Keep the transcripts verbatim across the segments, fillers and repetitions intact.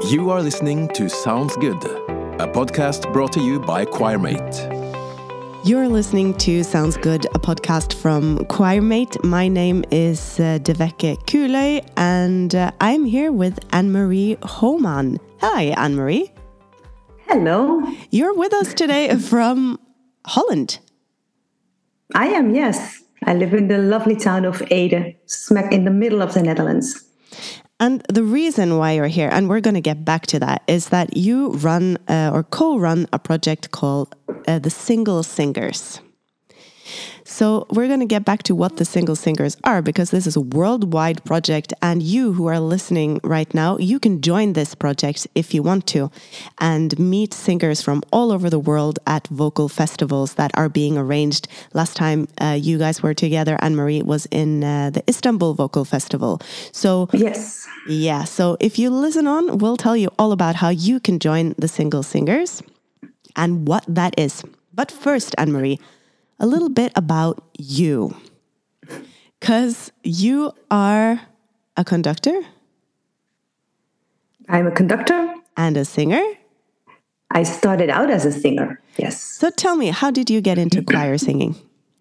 You are listening to Sounds Good, a podcast brought to you by Choirmate. You're listening to Sounds Good, a podcast from Choirmate. My name is uh, Deveke Kuløy, and uh, I'm here with Anne-Marie Homan. Hi, Anne-Marie. Hello. You're with us today from Holland. I am, yes. I live in the lovely town of Ede, smack in the middle of the Netherlands. And the reason why you're here, and we're going to get back to that, is that you run uh, or co-run a project called uh, the Single Singers. So we're going to get back to what the Single Singers are, because this is a worldwide project, and you who are listening right now, you can join this project if you want to and meet singers from all over the world at vocal festivals that are being arranged. Last time uh, you guys were together, Anne-Marie, was in uh, the Istanbul Vocal Festival. So yes. Yeah, so if you listen on, we'll tell you all about how you can join the Single Singers and what that is. But first, Anne-Marie, a little bit about you, because you are a conductor. I'm a conductor. And a singer. I started out as a singer, yes. So tell me, how did you get into choir singing?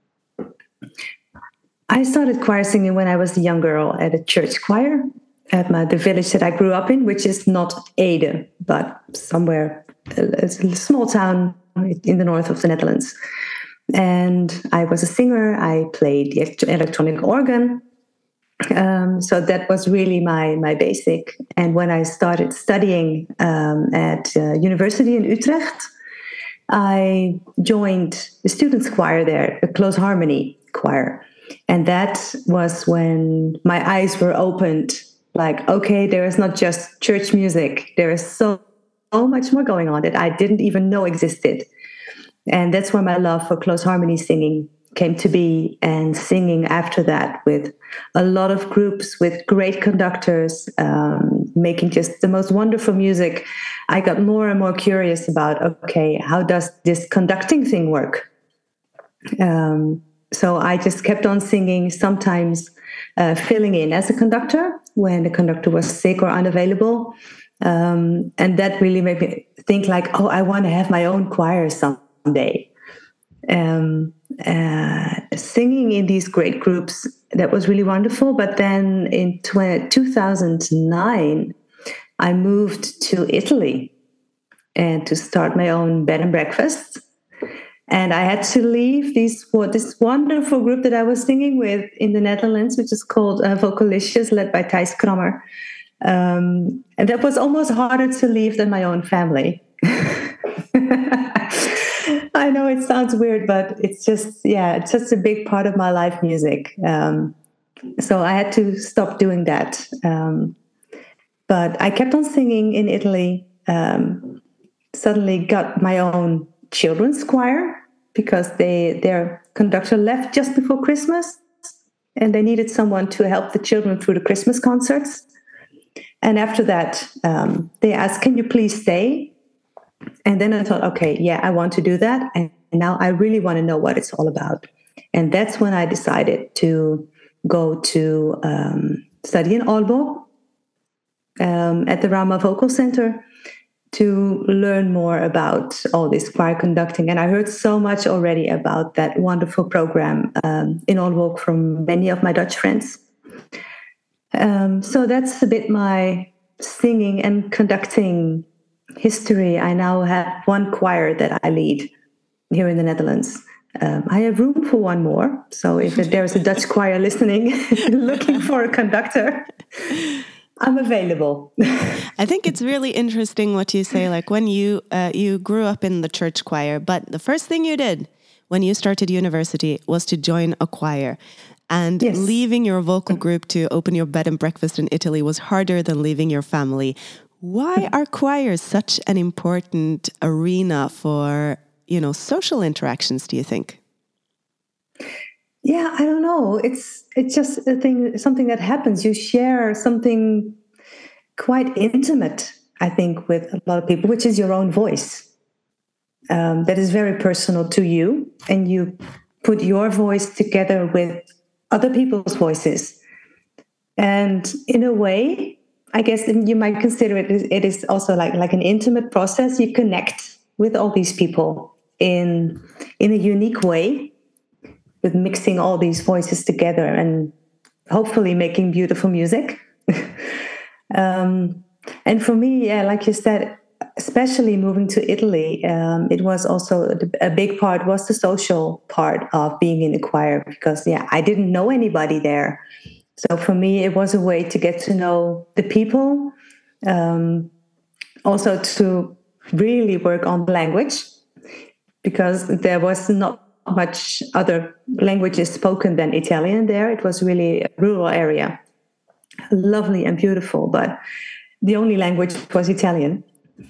I started choir singing when I was a young girl at a church choir at my, the village that I grew up in, which is not Ede, but somewhere, it's a small town in the north of the Netherlands. And I was a singer. I played the electronic organ. Um, so that was really my my basic. And when I started studying um, at uh, university in Utrecht, I joined the students' choir there, the Close Harmony choir. And that was when my eyes were opened. Like, okay, there is not just church music. There is so, so much more going on that I didn't even know existed. And that's where my love for close harmony singing came to be, and singing after that with a lot of groups, with great conductors, um, making just the most wonderful music. I got more and more curious about, okay, how does this conducting thing work? Um, so I just kept on singing, sometimes uh, filling in as a conductor when the conductor was sick or unavailable. Um, and that really made me think like, oh, I want to have my own choir someday. Day. Um, uh, singing in these great groups, that was really wonderful. But then in two thousand nine, I moved to Italy and to start my own bed and breakfast. And I had to leave these, what, this wonderful group that I was singing with in the Netherlands, which is called uh, Vocalicious, led by Thijs Krammer. Um, and that was almost harder to leave than my own family. I know it sounds weird, but it's just, yeah, it's just a big part of my life music. Um, so I had to stop doing that. Um, but I kept on singing in Italy, um, suddenly got my own children's choir because they their conductor left just before Christmas, and they needed someone to help the children through the Christmas concerts. And after that, um, they asked, can you please stay? And then I thought, okay, yeah, I want to do that. And now I really want to know what it's all about. And that's when I decided to go to um, study in Aalborg um, at the Rama Vocal Center to learn more about all this choir conducting. And I heard so much already about that wonderful program um, in Aalborg from many of my Dutch friends. Um, so that's a bit my singing and conducting history. I now have one choir that I lead here in the Netherlands. Um, I have room for one more. So if there's a Dutch choir listening, looking for a conductor, I'm available. I think it's really interesting what you say. Like when you uh, you grew up in the church choir, but the first thing you did when you started university was to join a choir. And yes. Leaving your vocal group to open your bed and breakfast in Italy was harder than leaving your family. Why are choirs such an important arena for, you know, social interactions, do you think? Yeah, I don't know. It's it's just a thing, something that happens. You share something quite intimate, I think, with a lot of people, which is your own voice. Um, that is very personal to you, and you put your voice together with other people's voices. And in a way, I guess you might consider it, it is also like, like an intimate process. You connect with all these people in in a unique way, with mixing all these voices together and hopefully making beautiful music. um, and for me, yeah, like you said, especially moving to Italy, um, it was also a big part was the social part of being in the choir, because yeah, I didn't know anybody there. So for me, it was a way to get to know the people, um, also to really work on language, because there was not much other languages spoken than Italian there. It was really a rural area, lovely and beautiful, but the only language was Italian.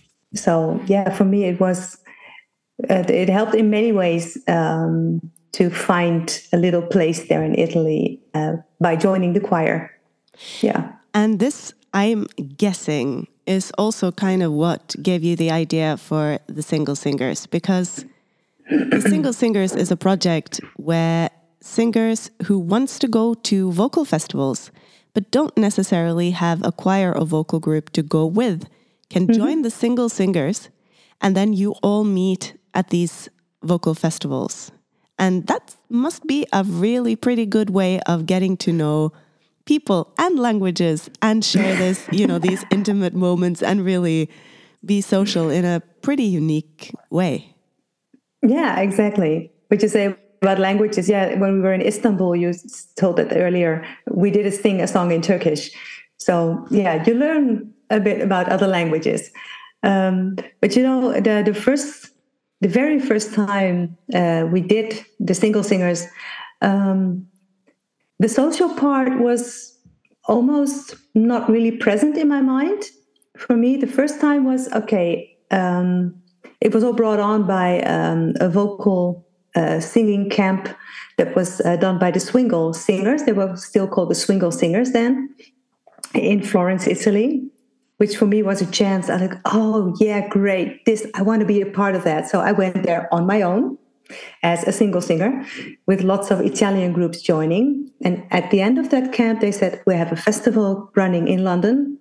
So yeah, for me it was uh, it helped in many ways um, to find a little place there in Italy uh, by joining the choir. Yeah. And this, I'm guessing, is also kind of what gave you the idea for the Single Singers, because the Single Singers is a project where singers who wants to go to vocal festivals but don't necessarily have a choir or vocal group to go with can mm-hmm. join the Single Singers, and then you all meet at these vocal festivals. And that must be a really pretty good way of getting to know people and languages and share this, you know, these intimate moments and really be social in a pretty unique way. Yeah, exactly. What you say about languages, yeah, when we were in Istanbul, you told that earlier, we did sing a song in Turkish. So yeah, you learn a bit about other languages. Um, but you know, the, the first, the very first time uh, we did the Single Singers, um, the social part was almost not really present in my mind. For me, the first time was, okay, um, it was all brought on by um, a vocal uh, singing camp that was uh, done by the Swingle Singers. They were still called the Swingle Singers then, in Florence, Italy, which for me was a chance. I was like, oh, yeah, great. This, I want to be a part of that. So I went there on my own as a single singer with lots of Italian groups joining. And at the end of that camp, they said, we have a festival running in London.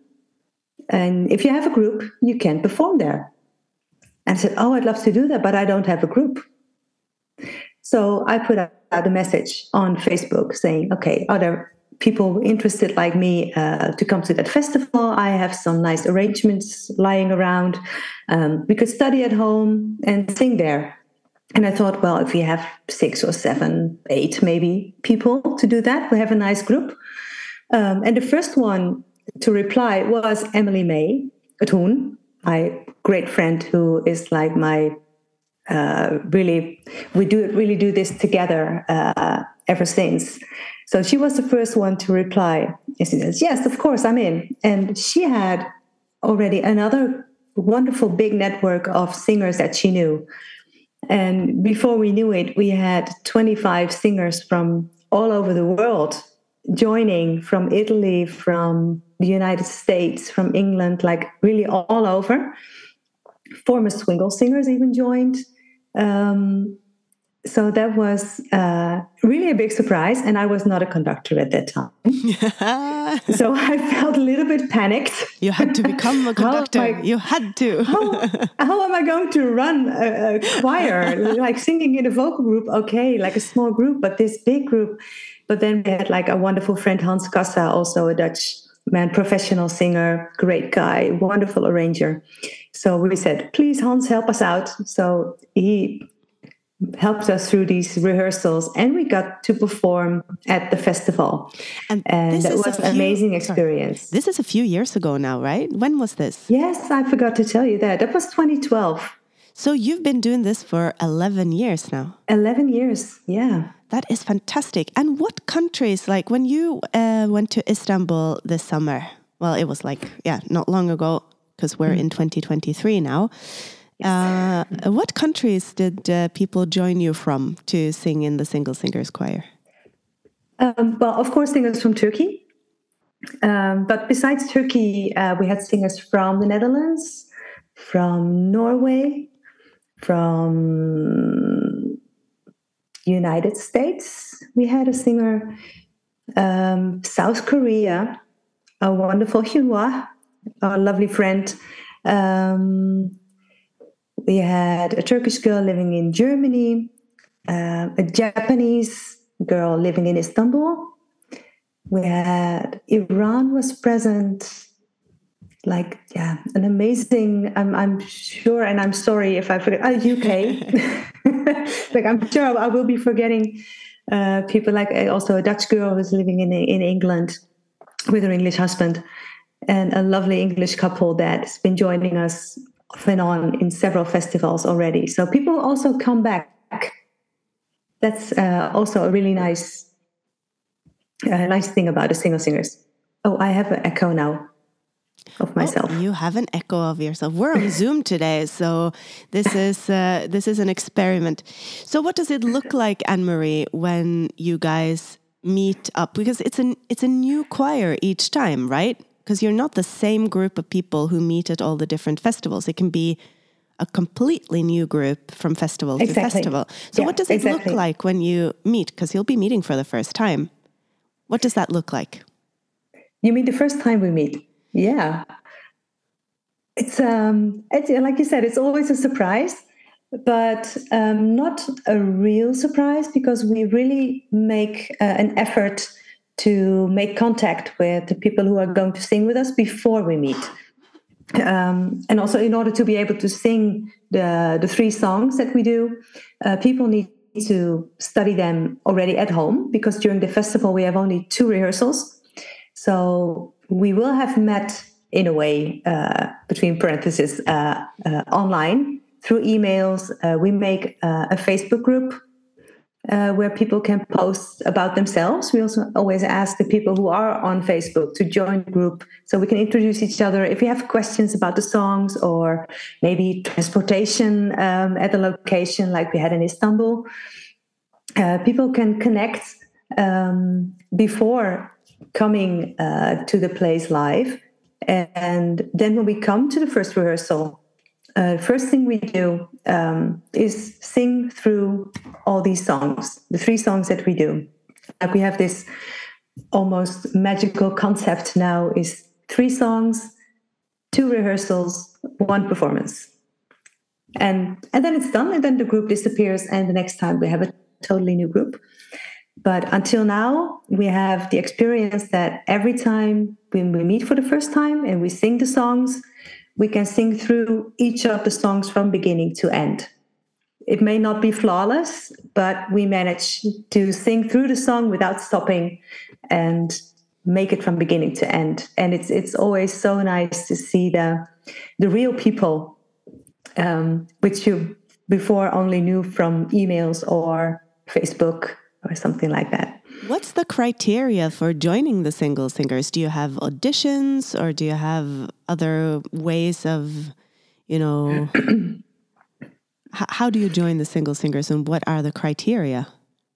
And if you have a group, you can perform there. And I said, oh, I'd love to do that, but I don't have a group. So I put out a message on Facebook saying, okay, are there people interested like me uh, to come to that festival? I have some nice arrangements lying around. Um, we could study at home and sing there. And I thought, well, if we have six or seven, eight maybe people to do that, we have a nice group. Um, and the first one to reply was Emily May Atoon, my great friend who is like my uh, really, we do really do this together uh, ever since. So she was the first one to reply. And she says, yes, of course, I'm in. And she had already another wonderful big network of singers that she knew. And before we knew it, we had twenty-five singers from all over the world joining, from Italy, from the United States, from England, like really all over. Former Swingle singers even joined. Um, so that was uh, really a big surprise. And I was not a conductor at that time. So I felt a little bit panicked. You had to become a conductor. I, you had to. how, how am I going to run a, a choir? Like singing in a vocal group, okay, like a small group, but this big group. But then we had like a wonderful friend, Hans Kassa, also a Dutch man, professional singer, great guy, wonderful arranger. So we said, please, Hans, help us out. So he helped us through these rehearsals, and we got to perform at the festival. And, and that was an amazing experience. Sorry. This is a few years ago now, right? When was this? Yes, I forgot to tell you that. That was twenty twelve. So you've been doing this for eleven years now. eleven years, yeah. That is fantastic. And what countries, like when you uh, went to Istanbul this summer, well, it was like, yeah, not long ago, because we're mm. in twenty twenty-three now. Yes. Uh, what countries did uh, people join you from to sing in the Single Singers Choir? Um, well, of course, singers from Turkey. Um, but besides Turkey, uh, we had singers from the Netherlands, from Norway, from United States. We had a singer, um, South Korea, a wonderful Hyunwha, our lovely friend. Um, we had a Turkish girl living in Germany, uh, a Japanese girl living in Istanbul. We had Iran was present. Like, yeah, an amazing, I'm, I'm sure, and I'm sorry if I forget, oh, U K. Like, I'm sure I will be forgetting uh, people, like also a Dutch girl who's living in, in England with her English husband, and a lovely English couple that's been joining us off and on in several festivals already. So people also come back. That's uh, also a really nice, uh, nice thing about the single singers. Oh, I have an echo now of myself. Oh, you have an echo of yourself. We're on Zoom today, so this is uh, this is an experiment. So, what does it look like, Anne-Marie, when you guys meet up? Because it's an it's a new choir each time, right? Because you're not the same group of people who meet at all the different festivals. It can be a completely new group from festival exactly. to festival. So, yeah, what does it exactly. look like when you meet? Because you'll be meeting for the first time. What does that look like? You mean the first time we meet? Yeah, it's um, it's like you said, it's always a surprise, but um, not a real surprise because we really make uh, an effort to make contact with the people who are going to sing with us before we meet, um, and also in order to be able to sing the the three songs that we do, uh, people need to study them already at home because during the festival we have only two rehearsals, so we will have met in a way, uh, between parentheses, uh, uh, online through emails. Uh, we make uh, a Facebook group uh, where people can post about themselves. We also always ask the people who are on Facebook to join the group so we can introduce each other. If you have questions about the songs or maybe transportation um, at the location like we had in Istanbul, uh, people can connect um, before coming uh, to the place live. And then when we come to the first rehearsal, uh, first thing we do um, is sing through all these songs, the three songs that we do. Like we have this almost magical concept now is three songs, two rehearsals, one performance. And, and then it's done, and then the group disappears, and the next time we have a totally new group. But until now, we have the experience that every time when we meet for the first time and we sing the songs, we can sing through each of the songs from beginning to end. It may not be flawless, but we manage to sing through the song without stopping and make it from beginning to end. And it's it's always so nice to see the the real people, um, which you before only knew from emails or Facebook or something like that. What's the criteria for joining the Single Singers? Do you have auditions or do you have other ways of, you know, h- how do you join the Single Singers and what are the criteria?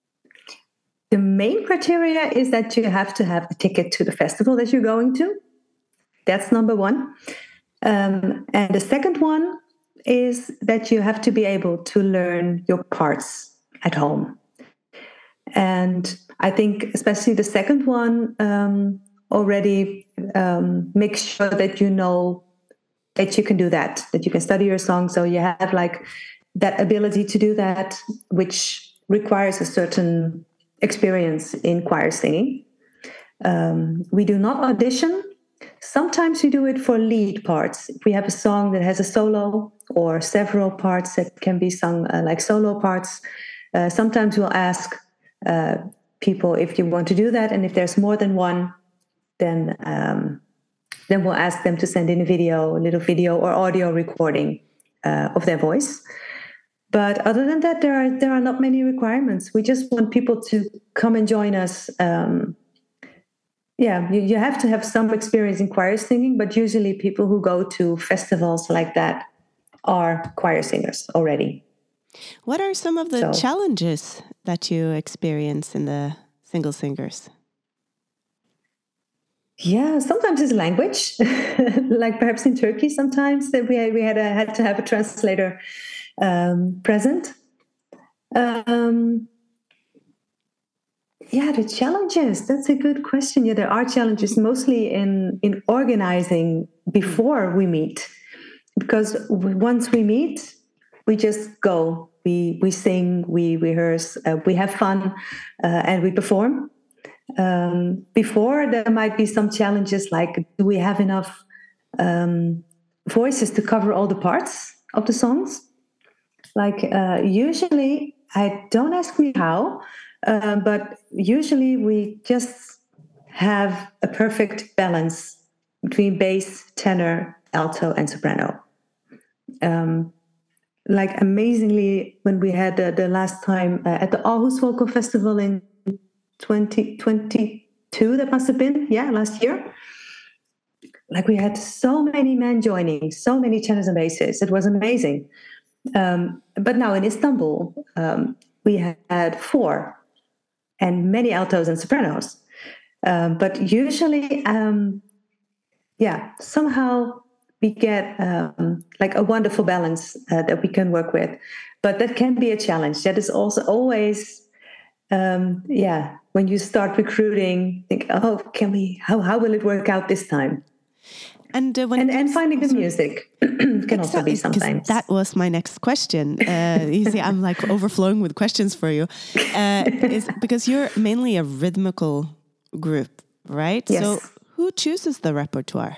The main criteria is that you have to have a ticket to the festival that you're going to. That's number one. Um, and the second one is that you have to be able to learn your parts at home. And I think especially the second one um, already um, makes sure that you know that you can do that, that you can study your song. So you have like that ability to do that, which requires a certain experience in choir singing. Um, we do not audition. Sometimes we do it for lead parts. If we have a song that has a solo or several parts that can be sung uh, like solo parts, uh, sometimes we'll ask uh, people if you want to do that. And if there's more than one, then um, then we'll ask them to send in a video, a little video or audio recording uh, of their voice. But other than that, there are there are not many requirements. We just want people to come and join us. Um, yeah, you, you have to have some experience in choir singing, but usually people who go to festivals like that are choir singers already. What are some of the So, challenges that you experience in the Single Singers? yeah, sometimes it's language, like perhaps in Turkey. Sometimes that we had, we had a, had to have a translator um, present. Um, Yeah, the challenges. That's a good question. Yeah, there are challenges mostly in in organizing before we meet, because once we meet, we just go. We we sing, we rehearse, uh, we have fun, uh, and we perform. Um, before there might be some challenges like, do we have enough um, voices to cover all the parts of the songs? Like uh, usually, I don't ask me how, uh, but usually we just have a perfect balance between bass, tenor, alto, and soprano. Um, like amazingly, when we had the, the last time uh, at the Aarhus Vocal Festival in twenty twenty-two, that must have been, yeah, last year. Like we had so many men joining, so many tenors and basses. It was amazing. Um, but now in Istanbul, um, we had four and many altos and sopranos. Um, but usually, um, yeah, somehow we get um, like a wonderful balance uh, that we can work with. But that can be a challenge. That is also always, um, yeah, when you start recruiting, think, oh, can we, how, how will it work out this time? And, uh, when and, and finding the music can exactly, also be sometimes. That was my next question. Uh, you see, I'm like overflowing with questions for you. Uh, is because you're mainly a rhythmical group, right? Yes. So who chooses the repertoire?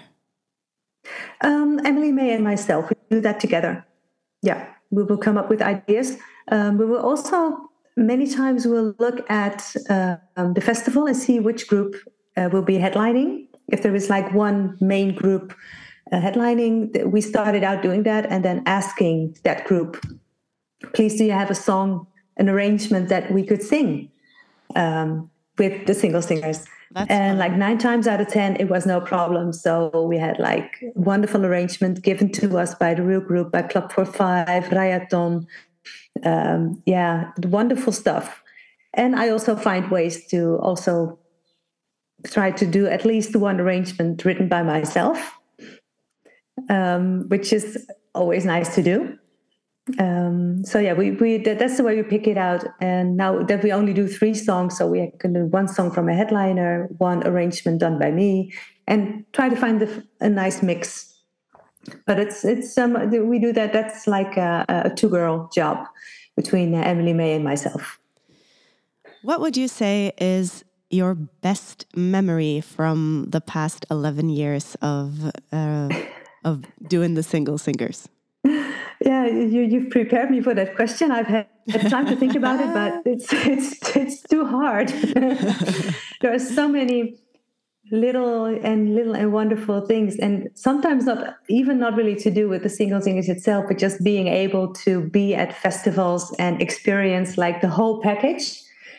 Um, Emily May and myself, we do that together. Yeah, we will come up with ideas. Um, we will also, many times we'll look at uh, um, the festival and see which group uh, will be headlining. If there is like one main group uh, headlining, we started out doing that and then asking that group, please, do you have a song, an arrangement that we could sing um, with the single singers? That's and fun. Like nine times out of ten, it was no problem. So we had like wonderful arrangement given to us by the real group, by Club four five, Rayaton. Um, yeah, wonderful stuff. And I also find ways to also try to do at least one arrangement written by myself, um, which is always nice to do. Um, so yeah, we, we that, that's the way we pick it out. And now that we only do three songs, so we can do one song from a headliner, one arrangement done by me, and try to find a, a nice mix. But it's it's um, we do that. That's like a, a two-girl job between uh, Emily May and myself. What would you say is your best memory from the past eleven years of uh, of doing the single singers? Yeah, you, you've prepared me for that question. I've had, had time to think about it, but it's it's it's too hard. There are so many little and little and wonderful things, and sometimes not even not really to do with the single singers itself, but just being able to be at festivals and experience like the whole package.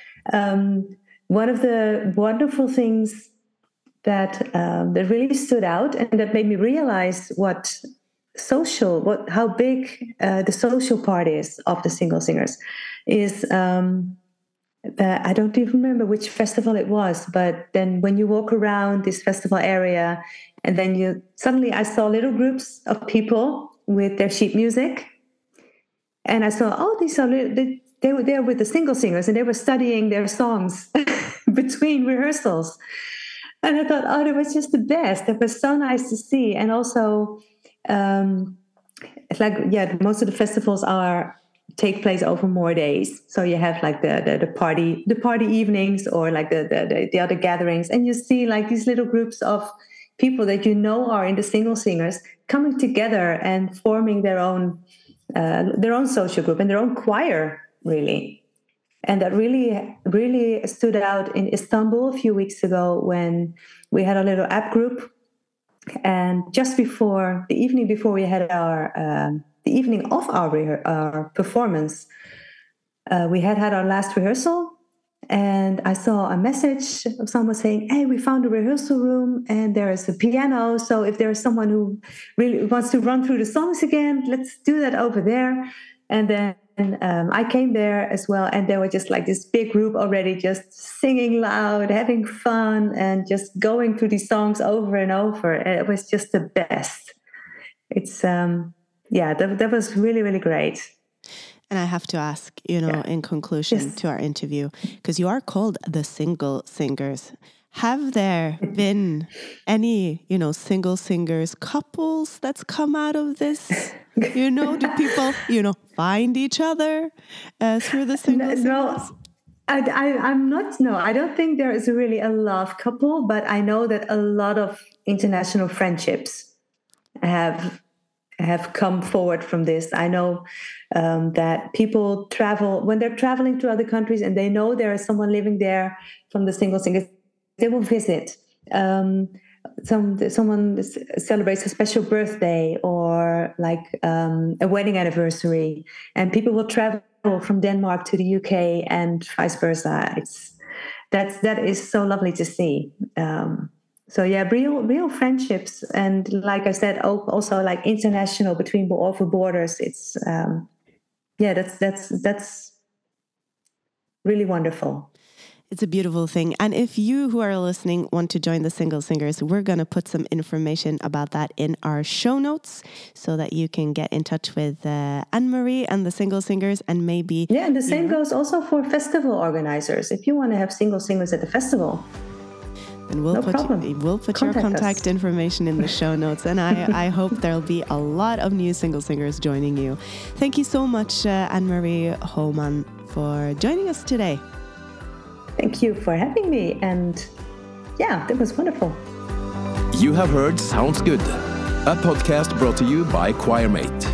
Um, one of the wonderful things that um, that really stood out and that made me realize what social, what how big uh, the social part is of the single singers, is um, that I don't even remember which festival it was, but then when you walk around this festival area, and then you suddenly I saw little groups of people with their sheet music, and I saw oh these are they, they were there with the single singers and they were studying their songs between rehearsals, and I thought oh that was just the best. That was so nice to see, and also. Um, it's like yeah, most of the festivals are take place over more days. So you have like the the, the party the party evenings or like the, the the other gatherings, and you see like these little groups of people that you know are in the single singers coming together and forming their own uh, their own social group and their own choir really. And that really really stood out in Istanbul a few weeks ago when we had a little app group. And just before the evening before we had our um, the evening of our, re- our performance, uh, we had had our last rehearsal, and I saw a message of someone saying, "Hey, we found a rehearsal room, and there is a piano. So if there is someone who really wants to run through the songs again, let's do that over there." And then um, I came there as well, and there were just like this big group already, just singing loud, having fun, and just going through these songs over and over. And it was just the best. It's um, yeah, that that was really really great. And I have to ask, you know, Yeah. in conclusion Yes. to our interview, because you are called the Single Singers. Have there been any, you know, single singers couples that's come out of this? You know, do people, you know, find each other uh, through the single No, singers? no, I, I, I'm not. No, I don't think there is really a love couple, but I know that a lot of international friendships have have come forward from this. I know um, that people travel when they're traveling to other countries and they know there is someone living there from the single singers. They will visit. Um, some someone celebrates a special birthday or like um, a wedding anniversary, and people will travel from Denmark to the U K and vice versa. It's that's that is so lovely to see. Um, so yeah, real real friendships, and like I said, also like international between over borders. It's um, yeah, that's that's that's really wonderful. It's a beautiful thing. And if you who are listening want to join the Single Singers, we're going to put some information about that in our show notes so that you can get in touch with uh, Anne-Marie and the Single Singers and maybe... Yeah, and the same know, goes also for festival organizers. If you want to have single singers at the festival, then we'll no put, problem. you, we'll put Contact your contact us. information in the show notes. And I, I hope there'll be a lot of new Single Singers joining you. Thank you so much, uh, Anne-Marie Homan, for joining us today. Thank you for having me, and yeah, that was wonderful. You have heard Sounds Good, a podcast brought to you by Choirmate.